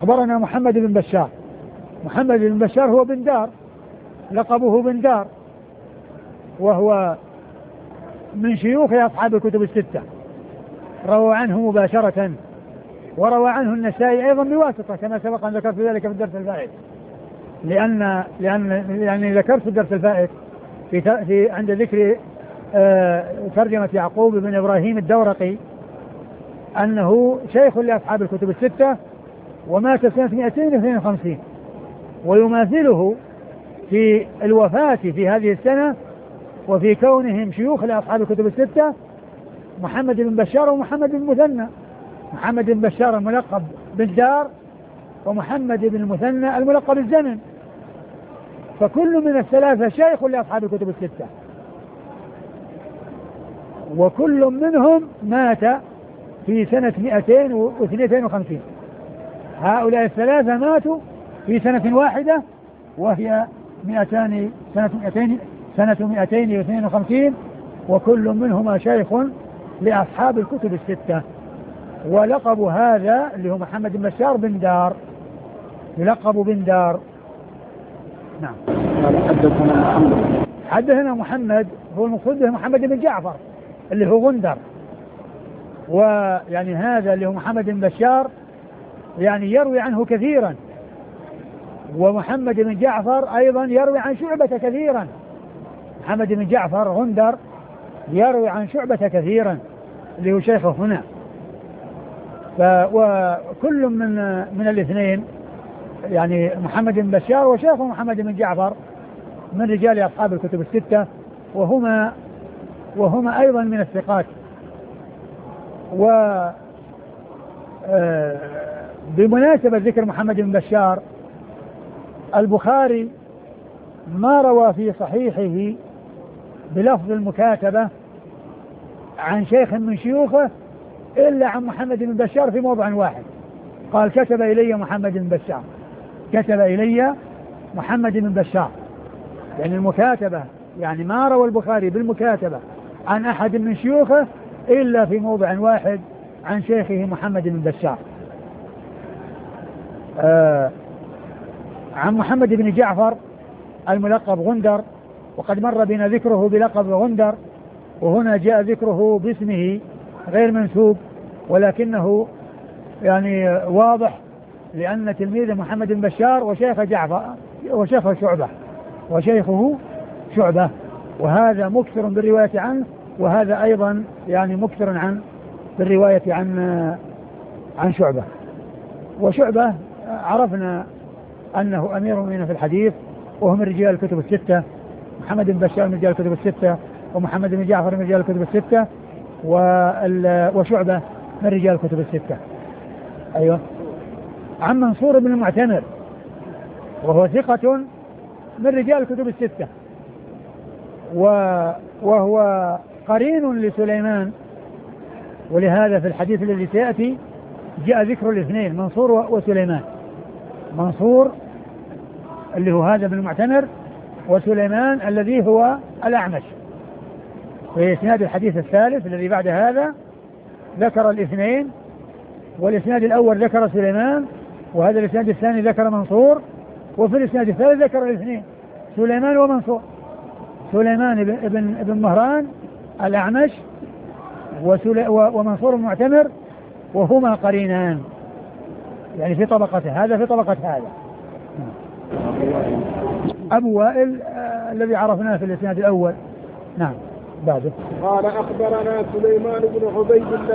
أخبرنا محمد بن بشار. محمد بن بشار هو بن دار، لقبه بن دار، وهو من شيوخ أصحاب الكتب الستة، روى عنه مباشرة، وروى عنه النسائي أيضا بواسطة كما سبق أن ذكرت ذلك في الدرس الفائت، لأن ذكرت في الدرس الفائت في عند ذكر ترجمة يعقوب بن إبراهيم الدورقي أنه شيخ لأصحاب الكتب الستة ومات سنة 252، ويماثله في الوفاة في هذه السنة وفي كونهم شيوخ لأصحاب الكتب الستة محمد بن بشار ومحمد بن مثنى. محمد بن بشار الملقب بالدار، ومحمد بن المثنى الملقب بالزمن، فكل من الثلاثة شيخ لأصحاب الكتب الستة، وكل منهم مات في سنة 252. هؤلاء الثلاثة ماتوا في سنة واحدة وهي سنة 252، وكل منهما شيخ لأصحاب الكتب الستة. ولقب هذا اللي هو محمد بن بشار بن دار، يلقب بن دار. نعم. حدثنا محمد هو المقصود به محمد بن جعفر اللي هو غندر، ويعني هذا اللي هو محمد بن بشار يعني يروي عنه كثيرا، ومحمد بن جعفر أيضا يروي عن شعبة كثيرا. محمد بن جعفر غندر يروي عن شعبة كثيرا اللي هو شيخه هنا. وكل من الاثنين يعني محمد بن بشار وشيخه محمد بن جعفر من رجال أصحاب الكتب الستة، وهما أيضا من الثقات. بمناسبة ذكر محمد بن بشار، البخاري ما روى في صحيحه بلفظ المكاتبة عن شيخ من شيوخه إلا عن محمد بن بشار في موضع واحد، قال كتب إلي محمد بن بشار، كتب إلي محمد بن بشار. يعني المكاتبة يعني ما روى البخاري بالمكاتبة عن أحد من شيوخه إلا في موضع واحد عن شيخه محمد بن بشار. عن محمد بن جعفر الملقب غندر، وقد مر بنا ذكره بلقب غندر، وهنا جاء ذكره باسمه غير منسوب، ولكنه يعني واضح لأن تلميذ محمد بن بشار وشيخ جعفر وشيخه شعبة، وهذا مكثر بالرواية عنه، وهذا أيضا يعني مكثر بالرواية عن شعبة. وشعبة عرفنا أنه أمير المؤمنين في الحديث، وهو من رجال الكتب الستة. محمد بن بشار من رجال الكتب الستة، ومحمد بن جعفر من رجال الكتب الستة، وشعبة من رجال الكتب الستة. أيوة. عن منصور بن المعتمر وهو ثقة من رجال الكتب الستة، وهو قرين لسليمان، ولهذا في الحديث الذي سيأتي جاء ذكر الاثنين منصور وسليمان. منصور اللي هو هذا بن المعتمر، وسليمان الذي هو الأعمش. في إسناد الحديث الثالث الذي بعد هذا ذكر الاثنين، والإسناد الأول ذكر سليمان، وهذا الإسناد الثاني ذكر منصور، وفي الإسناد الثالث ذكر الاثنين سليمان ومنصور. سليمان ابن مهران الأعمش، ومنصور المعتمر، وهما قرينان يعني في طبقته، هذا في طبقة هذا. أبو وائل الذي عرفناه في الإسناد الأول. نعم. بعده قال أخبرنا سليمان بن عبيد الله